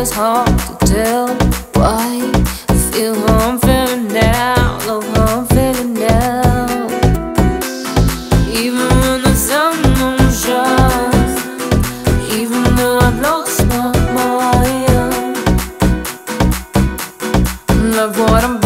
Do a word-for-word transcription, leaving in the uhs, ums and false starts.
it's hard to tell why I feel how I'm feeling now. Love how I'm feeling now. Even when the sun won't shine, even though I've lost my mind, love what I'm